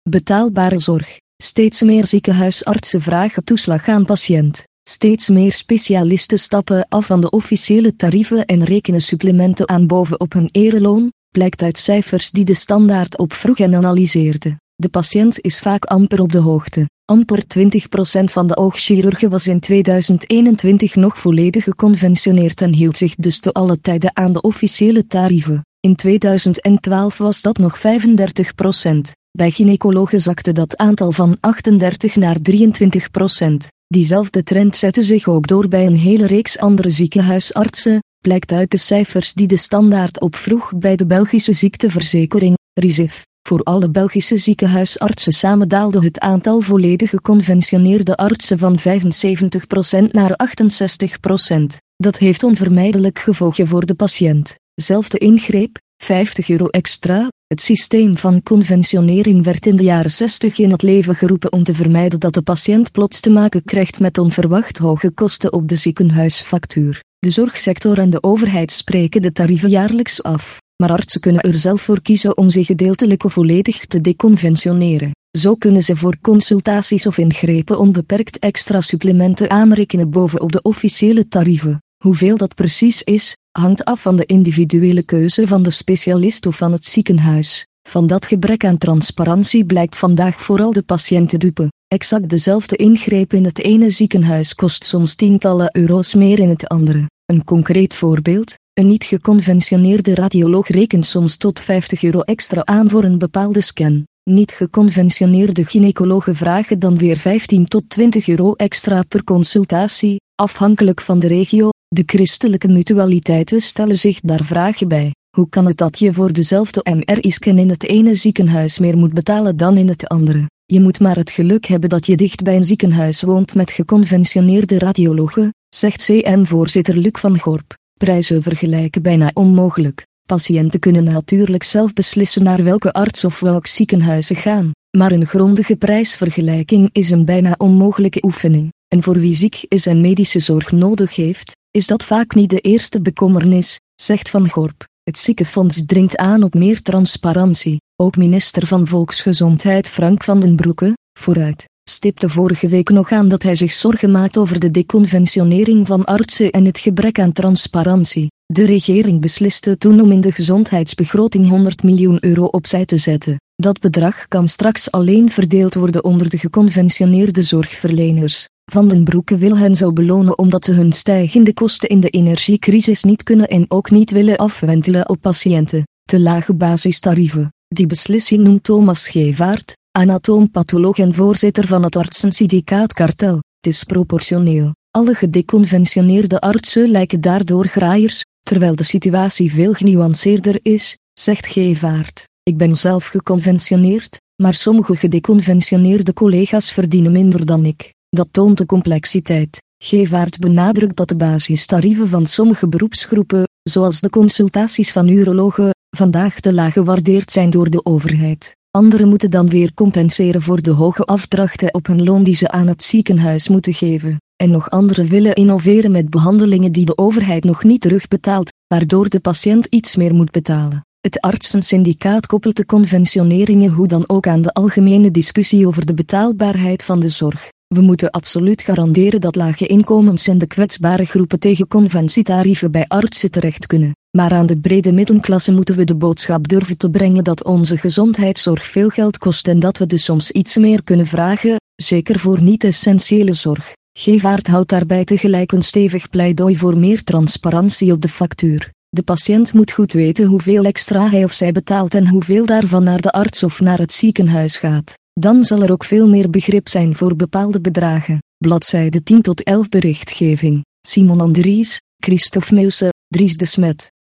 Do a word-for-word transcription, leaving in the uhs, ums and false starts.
Betaalbare zorg. Steeds meer ziekenhuisartsen vragen toeslag aan patiënt. Steeds meer specialisten stappen af van de officiële tarieven en rekenen supplementen aan bovenop hun ereloon, blijkt uit cijfers die de Standaard opvroeg en analyseerde. De patiënt is vaak amper op de hoogte. Amper twintig procent van de oogchirurgen was in tweeduizend eenentwintig nog volledig geconventioneerd en hield zich dus te alle tijden aan de officiële tarieven. In tweeduizend twaalf was dat nog vijfendertig procent. Bij gynaecologen zakte dat aantal van achtendertig naar drieëntwintig procent. Diezelfde trend zette zich ook door bij een hele reeks andere ziekenhuisartsen, blijkt uit de cijfers die de Standaard opvroeg bij de Belgische ziekteverzekering, RIZIF. Voor alle Belgische ziekenhuisartsen samen daalde het aantal volledig geconventioneerde artsen van vijfenzeventig procent naar achtenzestig procent. Dat heeft onvermijdelijk gevolgen voor de patiënt. Zelfde ingreep, vijftig euro extra. Het systeem van conventionering werd in de jaren zestig in het leven geroepen om te vermijden dat de patiënt plots te maken krijgt met onverwacht hoge kosten op de ziekenhuisfactuur. De zorgsector en de overheid spreken de tarieven jaarlijks af, maar artsen kunnen er zelf voor kiezen om zich gedeeltelijk of volledig te deconventioneren. Zo kunnen ze voor consultaties of ingrepen onbeperkt extra supplementen aanrekenen bovenop de officiële tarieven. Hoeveel dat precies is, hangt af van de individuele keuze van de specialist of van het ziekenhuis. Van dat gebrek aan transparantie blijkt vandaag vooral de patiënt te dupe. Exact dezelfde ingreep in het ene ziekenhuis kost soms tientallen euro's meer in het andere. Een concreet voorbeeld: een niet geconventioneerde radioloog rekent soms tot vijftig euro extra aan voor een bepaalde scan. Niet geconventioneerde gynaecologen vragen dan weer vijftien tot twintig euro extra per consultatie, afhankelijk van de regio. De christelijke mutualiteiten stellen zich daar vragen bij. Hoe kan het dat je voor dezelfde M R I-scan in het ene ziekenhuis meer moet betalen dan in het andere? Je moet maar het geluk hebben dat je dicht bij een ziekenhuis woont met geconventioneerde radiologen, zegt C M-voorzitter Luc van Gorp. Prijzen vergelijken bijna onmogelijk. Patiënten kunnen natuurlijk zelf beslissen naar welke arts of welk ziekenhuis ze gaan, maar een grondige prijsvergelijking is een bijna onmogelijke oefening. En voor wie ziek is en medische zorg nodig heeft, is dat vaak niet de eerste bekommernis, zegt Van Gorp. Het ziekenfonds dringt aan op meer transparantie. Ook minister van Volksgezondheid Frank van den Broeke, vooruit, stipte vorige week nog aan dat hij zich zorgen maakt over de deconventionering van artsen en het gebrek aan transparantie. De regering besliste toen om in de gezondheidsbegroting honderd miljoen euro opzij te zetten. Dat bedrag kan straks alleen verdeeld worden onder de geconventioneerde zorgverleners. Van den Broeke wil hen zo belonen omdat ze hun stijgende kosten in de energiecrisis niet kunnen en ook niet willen afwentelen op patiënten. Te lage basistarieven. Die beslissing noemt Thomas Gevaert, anatoompatholoog en voorzitter van het artsensyndicaat Kartel, disproportioneel. Alle gedeconventioneerde artsen lijken daardoor graaiers, terwijl de situatie veel genuanceerder is, zegt Gevaert. Ik ben zelf geconventioneerd, maar sommige gedeconventioneerde collega's verdienen minder dan ik. Dat toont de complexiteit. Gevaert benadrukt dat de basistarieven van sommige beroepsgroepen, zoals de consultaties van urologen, vandaag te laag gewaardeerd zijn door de overheid. Anderen moeten dan weer compenseren voor de hoge afdrachten op hun loon die ze aan het ziekenhuis moeten geven. En nog anderen willen innoveren met behandelingen die de overheid nog niet terugbetaalt, waardoor de patiënt iets meer moet betalen. Het artsensyndicaat koppelt de conventioneringen hoe dan ook aan de algemene discussie over de betaalbaarheid van de zorg. We moeten absoluut garanderen dat lage inkomens en de kwetsbare groepen tegen conventietarieven bij artsen terecht kunnen. Maar aan de brede middenklasse moeten we de boodschap durven te brengen dat onze gezondheidszorg veel geld kost en dat we dus soms iets meer kunnen vragen, zeker voor niet-essentiële zorg. Gevaert houdt daarbij tegelijk een stevig pleidooi voor meer transparantie op de factuur. De patiënt moet goed weten hoeveel extra hij of zij betaalt en hoeveel daarvan naar de arts of naar het ziekenhuis gaat. Dan zal er ook veel meer begrip zijn voor bepaalde bedragen. Bladzijde tien tot elf berichtgeving. Simon Andries, Christophe Meuse, Dries de Smet.